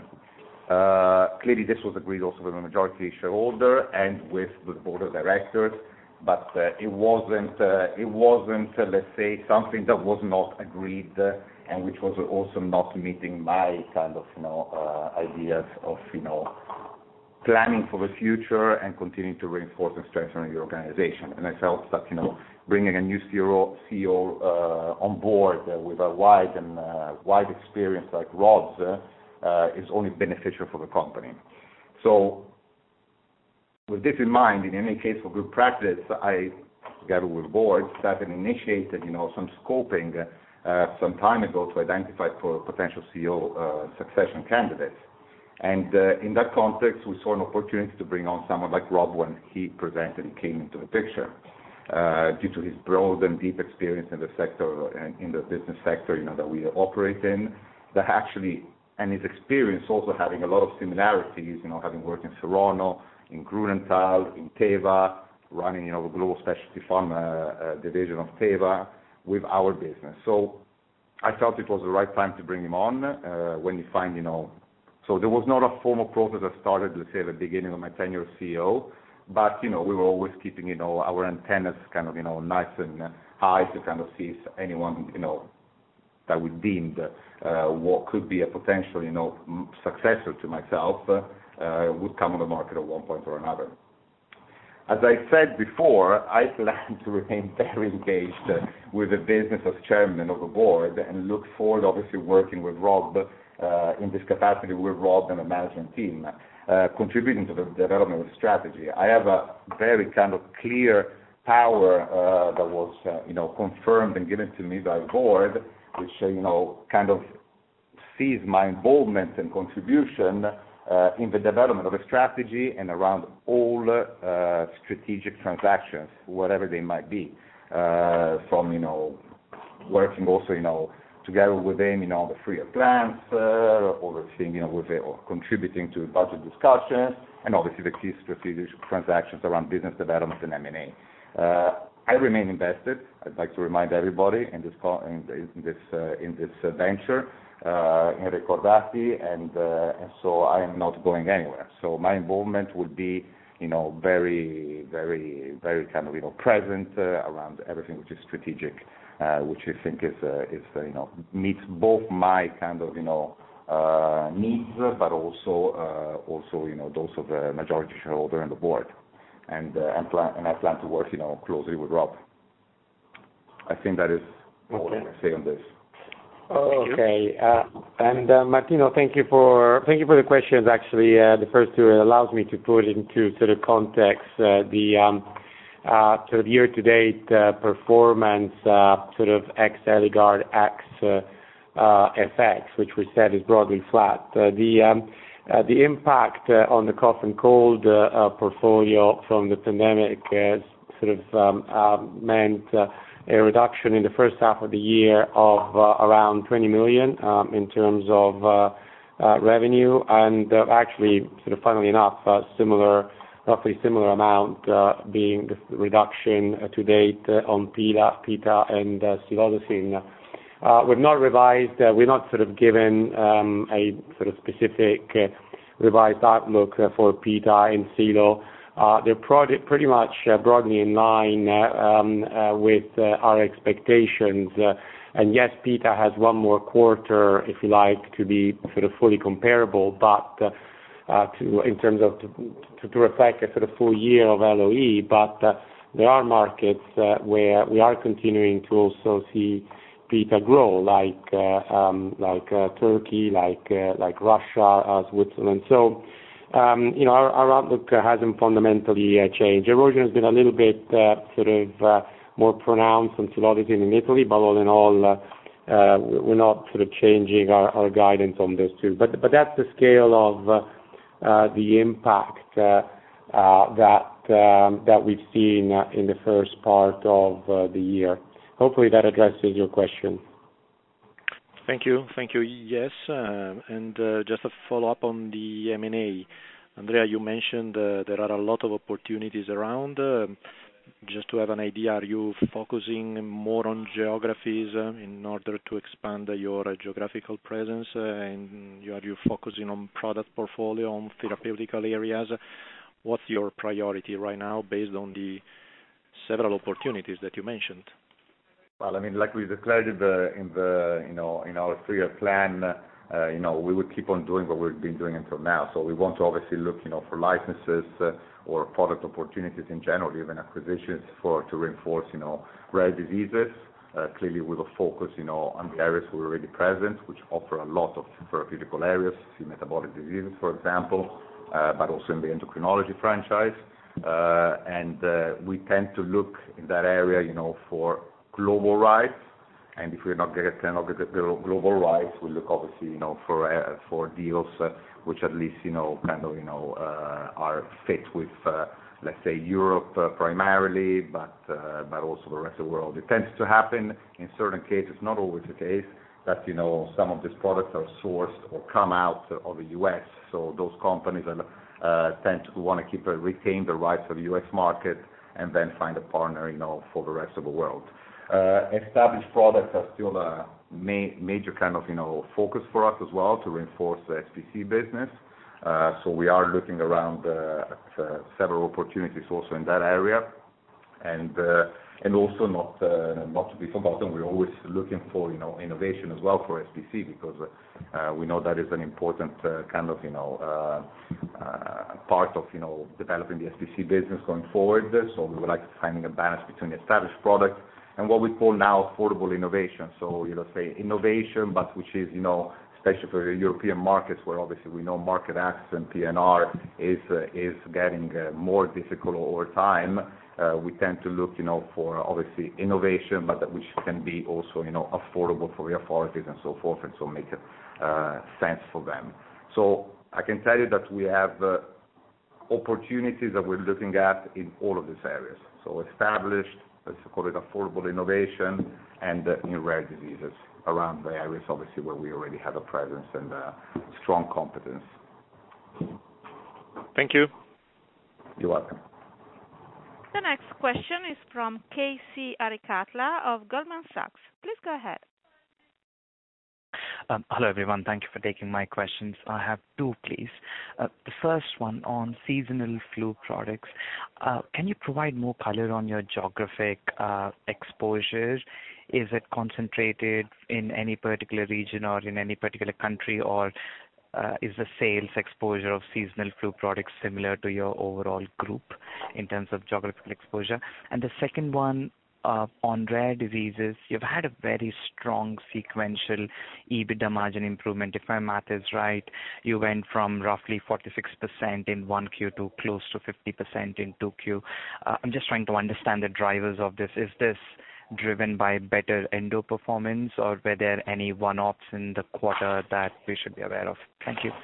[SPEAKER 3] Clearly, this was agreed also with the majority shareholder and with the board of directors, but it wasn't, let's say, something that was not agreed and which was also not meeting my kind of, ideas of, planning for the future and continuing to reinforce and strengthen the organization. And I felt that, bringing a new CEO on board with a wide experience like Rod's is only beneficial for the company. So, with this in mind, in any case, for good practice, I, together with the board, started and initiated, some scoping some time ago to identify for potential CEO succession candidates. And in that context, we saw an opportunity to bring on someone like Rod when he presented and came into the picture, due to his broad and deep experience in the sector and in the business sector, that we operate in, that actually, and his experience also having a lot of similarities, having worked in Serono, in Grunenthal, in Teva, running, the global specialty pharma division of Teva with our business. So I felt it was the right time to bring him on when you find, so there was not a formal process that started, let's say, at the beginning of my tenure as CEO, but, we were always keeping, our antennas kind of, nice and high to kind of see if anyone, that we deemed what could be a potential, successor to myself would come on the market at one point or another. As I said before, I plan to remain very engaged with the business as chairman of the board and look forward, obviously, working with Rob in this capacity with Rob and the management team, contributing to the development of strategy. I have a very kind of clear power that was, confirmed and given to me by the board, which, kind of sees my involvement and contribution in the development of a strategy and around all strategic transactions, whatever they might be, from, working also, together with them, the three-year plans, overseeing, or contributing to budget discussions, and obviously the key strategic transactions around business development and M&A. I remain invested. I'd like to remind everybody in this venture in Recordati, and so I am not going anywhere. So my involvement will be, very, very, very kind of, present around everything which is strategic, which I think is meets both my kind of, needs, but also those of the majority shareholder and the board. And I plan to work, closely with Rob. I think that is all I can say on this.
[SPEAKER 4] Okay. And Martino, thank you for the questions. Actually, the first two allows me to put into sort of context the sort of year-to-date performance, sort of ex Eligard, ex FX, which we said is broadly flat. The impact on the cough and cold portfolio from the pandemic sort of meant a reduction in the first half of the year of around 20 million in terms of revenue, and actually, sort of funnily enough, roughly similar amount being the reduction to date on Pita and Silodosin. We've not revised, we're not sort of given a sort of specific revised outlook for Pita and Silo. They're pretty much broadly in line with our expectations. And yes, Pita has one more quarter, if you like, to be sort of fully comparable, but in terms of to reflect a sort of full year of LOE. But there are markets where we are continuing to also see Pita grow, like Turkey, like Russia, Switzerland. So our outlook hasn't fundamentally changed. Erosion has been a little bit sort of more pronounced on Silodosin in Italy, but all in all, we're not sort of changing our guidance on those two. But that's the scale of the impact that we've seen in the first part of the year. Hopefully that addresses your question.
[SPEAKER 6] Thank you. Yes, and just a follow-up on the M&A. Andrea, you mentioned there are a lot of opportunities around. Just to have an idea, are you focusing more on geographies in order to expand your geographical presence? And are you focusing on product portfolio, on therapeutical areas? What's your priority right now based on the several opportunities that you mentioned?
[SPEAKER 3] Well, I mean, like we declared in our 3-year plan, we would keep on doing what we've been doing until now. So we want to obviously look, for licenses or product opportunities in general, even acquisitions to reinforce, rare diseases. Clearly, with a focus, on the areas we're already present, which offer a lot of therapeutical areas, see metabolic diseases, for example, but also in the endocrinology franchise. And we tend to look in that area, for global rights, and if we cannot get the global rights, we look obviously, for deals which at least, are fit with, let's say, Europe primarily, but also the rest of the world. It tends to happen in certain cases, not always the case, that some of these products are sourced or come out of the U.S. So those companies tend to want to retain the rights of the U.S. market and then find a partner, for the rest of the world. Established products are still a major kind of, focus for us as well to reinforce the SPC business. So we are looking around at several opportunities also in that area. And also not to be forgotten, we're always looking for, innovation as well for SPC, because we know that is an important kind of, part of, developing the SPC business going forward. So we would like to finding a balance between established products and what we call now affordable innovation. So, say innovation, but which is, especially for the European markets, where obviously we know market access and PNR is getting more difficult over time. We tend to look, for obviously innovation, but which can be also, affordable for the authorities and so forth, and so make it sense for them. So I can tell you that we have opportunities that we're looking at in all of these areas. So established, let's call it affordable innovation, and in rare diseases around the areas obviously where we already have a presence and strong competence.
[SPEAKER 6] Thank you.
[SPEAKER 3] You're welcome.
[SPEAKER 1] The next question is from KC Arikatla of Goldman Sachs. Please go ahead.
[SPEAKER 7] Hello, everyone. Thank you for taking my questions. I have two, please. The first one on seasonal flu products. Can you provide more color on your geographic exposure? Is it concentrated in any particular region or in any particular country, or is the sales exposure of seasonal flu products similar to your overall group in terms of geographical exposure? And the second one, on rare diseases, you've had a very strong sequential EBITDA margin improvement. If my math is right, you went from roughly 46% in 1Q to close to 50% in 2Q. I'm just trying to understand the drivers of this. Is this driven by better endo performance, or were there any one-offs in the quarter that we should be aware of? Thank you.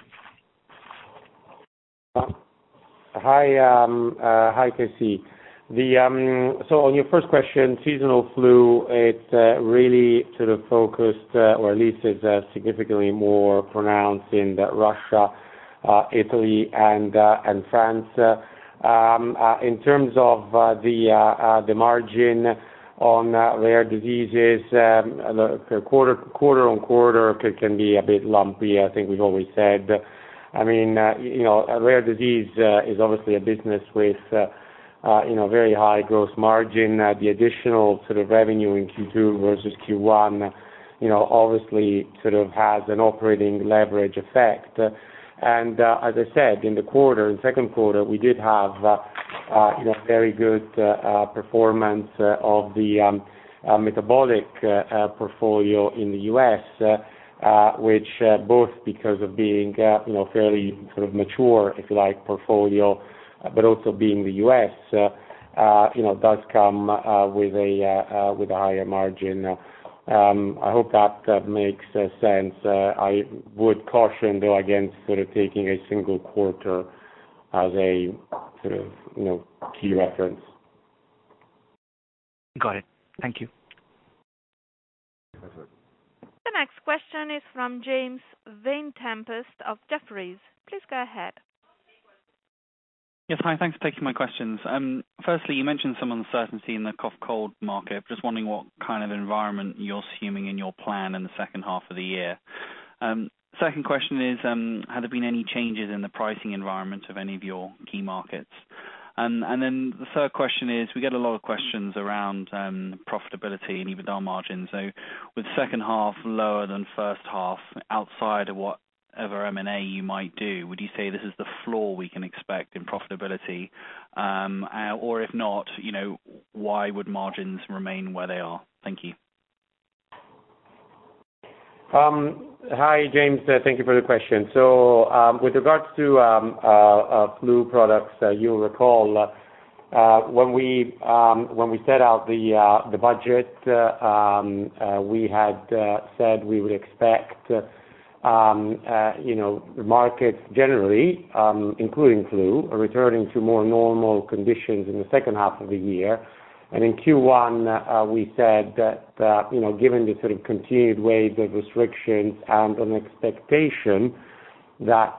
[SPEAKER 4] Hi, KC. So on your first question, seasonal flu, it's really sort of focused, or at least is significantly more pronounced in Russia, Italy, and France. In terms of the margin on rare diseases, quarter on quarter can be a bit lumpy. I think we've always said. I mean, a rare disease is obviously a business with very high gross margin. The additional sort of revenue in Q2 versus Q1, obviously sort of has an operating leverage effect. And as I said, in second quarter, we did have very good performance of the metabolic portfolio in the U.S., which both because of being fairly sort of mature, if you like, portfolio, but also being the U.S., does come with a higher margin. I hope that makes sense. I would caution, though, against sort of taking a single quarter as a sort of key reference.
[SPEAKER 7] Got it. Thank you.
[SPEAKER 1] The next question is from James Vane-Tempest of Jefferies. Please go ahead.
[SPEAKER 8] Yes, hi. Thanks for taking my questions. Firstly, you mentioned some uncertainty in the cough-cold market. Just wondering what kind of environment you're assuming in your plan in the second half of the year. Second question is, have there been any changes in the pricing environment of any of your key markets? And then the third question is, we get a lot of questions around profitability and EBITDA margins. So with second half lower than first half, outside of whatever M&A you might do, would you say this is the floor we can expect in profitability? Or if not, why would margins remain where they are? Thank you.
[SPEAKER 4] Hi, James. Thank you for the question. So with regards to flu products, you'll recall when we set out the budget, we had said we would expect the markets generally, including flu, returning to more normal conditions in the second half of the year. And in Q1, we said that, given the sort of continued waves of restrictions and an expectation that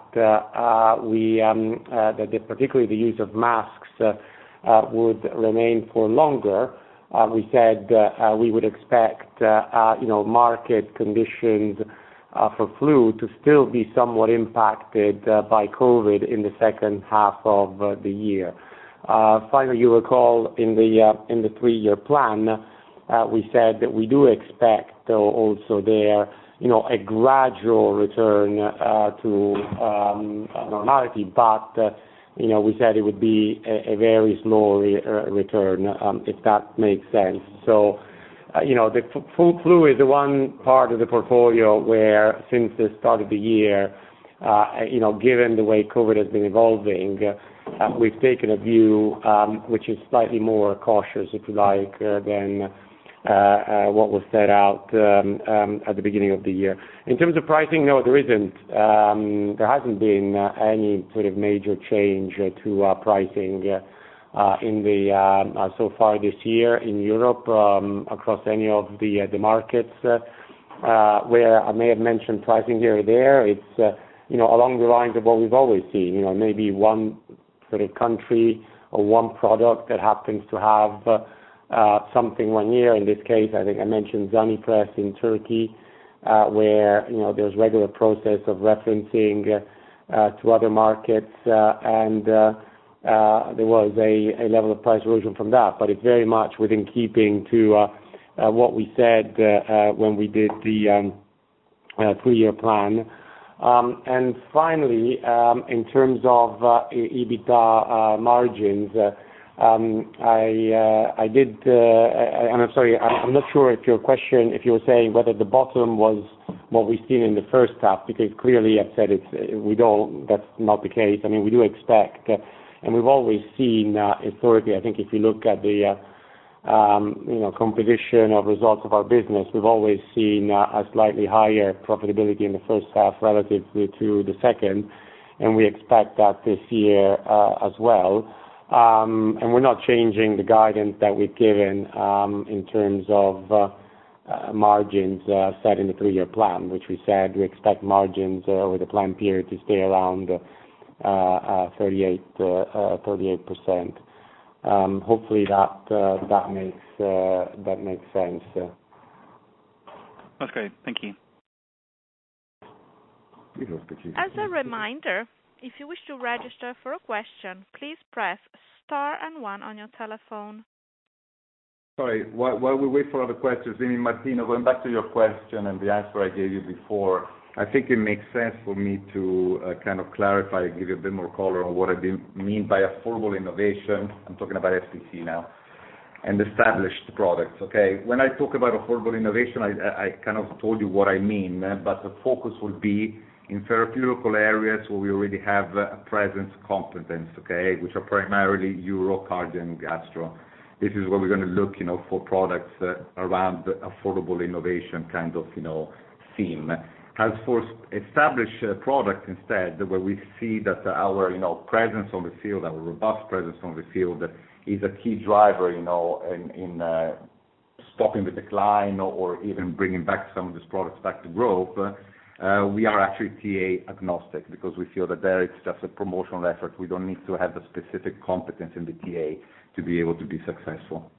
[SPEAKER 4] particularly the use of masks would remain for longer, we said we would expect, market conditions for flu to still be somewhat impacted by COVID in the second half of the year. Finally, you recall in the 3-year plan, we said that we do expect, though, also there, a gradual return to normality, but we said it would be a very slow return, if that makes sense. So, the flu is the one part of the portfolio where, since the start of the year, given the way COVID has been evolving, we've taken a view which is slightly more cautious, if you like, than what was set out at the beginning of the year. In terms of pricing, no, there isn't. There hasn't been any sort of major change to pricing in the so far this year in Europe across any of the markets where I may have mentioned pricing here or there. It's along the lines of what we've always seen. Maybe one sort of country one product that happens to have something one year. In this case, I think I mentioned Zanipress in Turkey, where there's regular process of referencing to other markets, and there was a level of price erosion from that. But it's very much within keeping to what we said when we did the 3-year plan. And finally, in terms of EBITDA margins, I did, and I'm sorry, I'm not sure if your question, if you were saying whether the bottom was what we've seen in the first half, because clearly I've said that's not the case. I mean, we do expect, and we've always seen historically, I think if you look at the composition of results of our business, we've always seen a slightly higher profitability in the first half relative to the second, and we expect that this year as well. And we're not changing the guidance that we've given in terms of margins set in the 3-year plan, which we said we expect margins over the plan period to stay around 38%. Hopefully that makes sense.
[SPEAKER 8] That's great. Thank you.
[SPEAKER 1] As a reminder, if you wish to register for a question, please press star and 1 on your telephone.
[SPEAKER 3] Sorry, while we wait for other questions, Martino, going back to your question and the answer I gave you before, I think it makes sense for me to kind of clarify, give you a bit more color on what I mean by affordable innovation. I'm talking about SPC now, and established products, okay? When I talk about affordable innovation, I kind of told you what I mean, but the focus will be in therapeutical areas where we already have a presence, competence, okay, which are primarily Euro, Cardio, and Gastro. This is where we're going to look, for products around the affordable innovation kind of, theme. As for established products instead, where we see that our, presence on the field, our robust presence on the field, is a key driver, in stopping the decline or even bringing back some of these products back to growth. We are actually TA agnostic because we feel that there it's just a promotional effort. We don't need to have the specific competence in the TA to be able to be successful.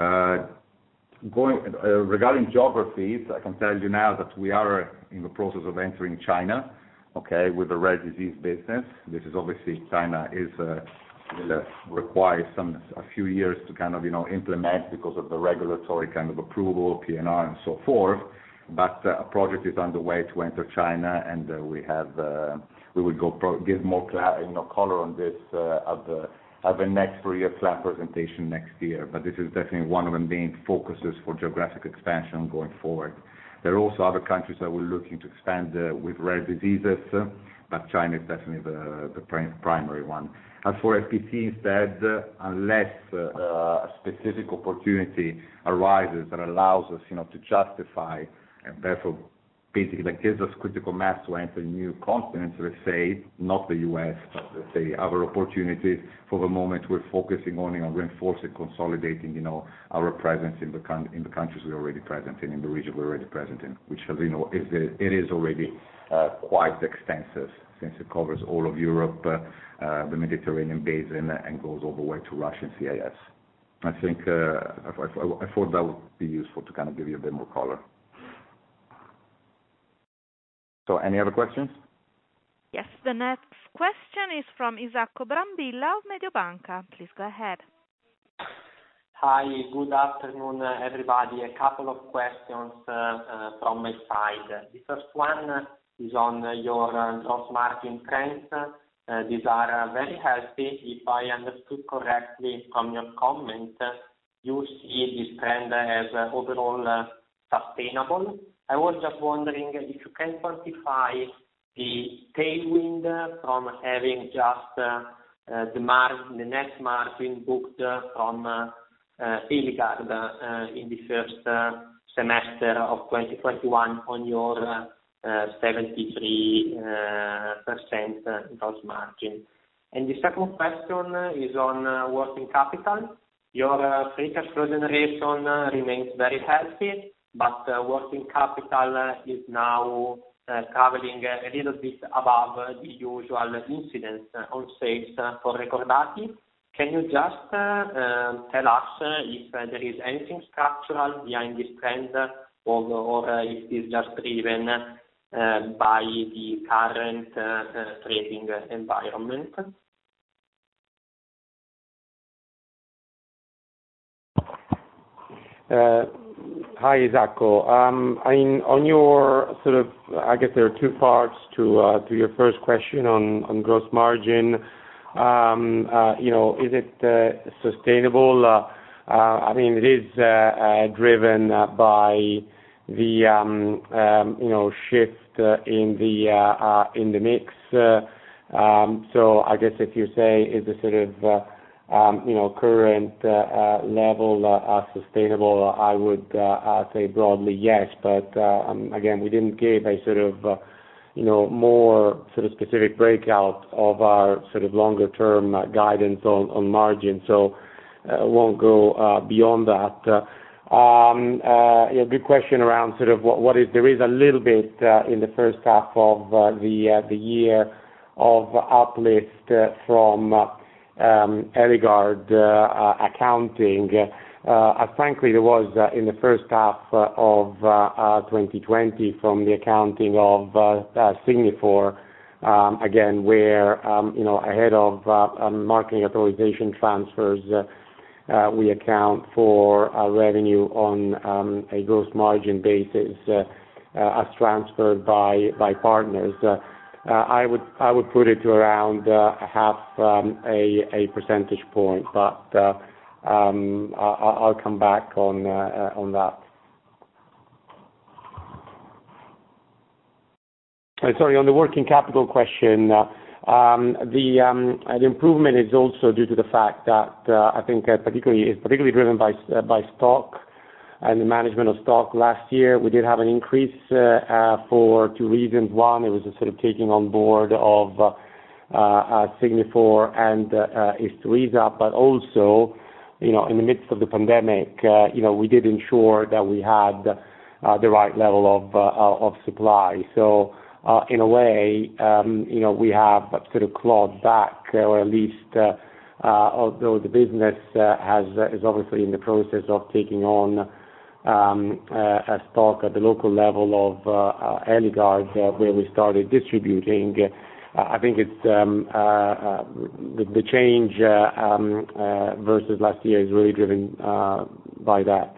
[SPEAKER 3] Regarding geographies, I can tell you now that we are in the process of entering China, okay, with the rare disease business. This is obviously China requires a few years to kind of implement because of the regulatory kind of approval, PNR and so forth. But a project is underway to enter China, and we will give more color on this at the next 3-year plan presentation next year. But this is definitely one of the main focuses for geographic expansion going forward. There are also other countries that we're looking to expand with rare diseases, but China is definitely the primary one. As for FPC instead, unless a specific opportunity arises that allows us, to justify, and therefore basically that gives us critical mass to enter new continents, let's say, not the US, but let's say other opportunities. For the moment, we're focusing only on reinforcing, consolidating, our presence in the countries we're already present in the region we're already present in, which, as you know, it is already quite extensive since it covers all of Europe, the Mediterranean basin, and goes all the way to Russia and CIS. I think I thought that would be useful to kind of give you a bit more color. So any other questions?
[SPEAKER 1] Yes, the next question is from Isacco Brambilla of Mediobanca. Please go ahead.
[SPEAKER 9] Hi, good afternoon, everybody. A couple of questions from my side. The first one is on your gross margin trends. These are very healthy. If I understood correctly from your comment, you see this trend as overall sustainable. I was just wondering if you can quantify the tailwind from having just the net margin booked from Eligard in the first semester of 2021 on your 73% gross margin. And the second question is on working capital. Your free cash flow generation remains very healthy, but working capital is now traveling a little bit above the usual incidence on sales for Recordati. Can you just tell us if there is anything structural behind this trend, or if it is just driven by the current trading environment?
[SPEAKER 4] Hi, Isacco. On your sort of, I guess there are two parts to your first question on gross margin. Is it sustainable? It is driven by the shift in the mix. So I guess if you say is the sort of current level sustainable, I would say broadly yes, but again, we didn't give a sort of more sort of specific breakout of our sort of longer term guidance on margin, so won't go beyond that. Good question around sort of what is there is a little bit in the first half of the year of uplift from Eligard accounting. Frankly, there was in the first half of 2020 from the accounting of Signifor, again, where ahead of marketing authorization transfers, we account for revenue on a gross margin basis as transferred by partners. I would put it to around half a percentage point, but I'll come back on that. Sorry, on the working capital question, the improvement is also due to the fact that I think particularly driven by stock and the management of stock. Last year, we did have an increase for two reasons. One, it was a sort of taking on board of Signifor and Isturisa, but also, in the midst of the pandemic, we did ensure that we had the right level of supply. So, in a way, we have sort of clawed back, or at least, although the business is obviously in the process of taking on a stock at the local level of Eligard, where we started distributing. I think it's the change versus last year is really driven by that.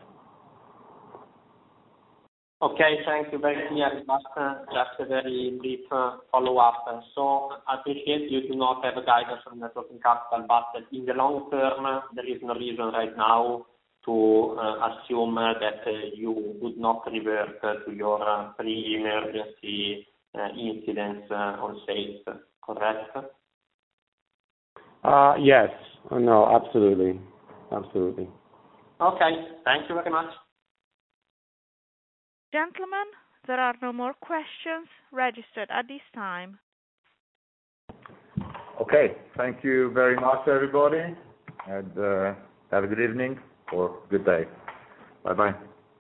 [SPEAKER 9] Okay, thank you. Very clear. Just a very brief follow-up. So I appreciate you do not have a guidance on net working capital, but in the long term, there is no reason right now to assume that you would not revert to your pre-emergency incidents on sales, correct?
[SPEAKER 4] Yes. No, absolutely. Absolutely.
[SPEAKER 9] Okay. Thank you very much.
[SPEAKER 1] Gentlemen, there are no more questions registered at this time.
[SPEAKER 3] Okay. Thank you very much, everybody, and have a good evening or good day. Bye-bye.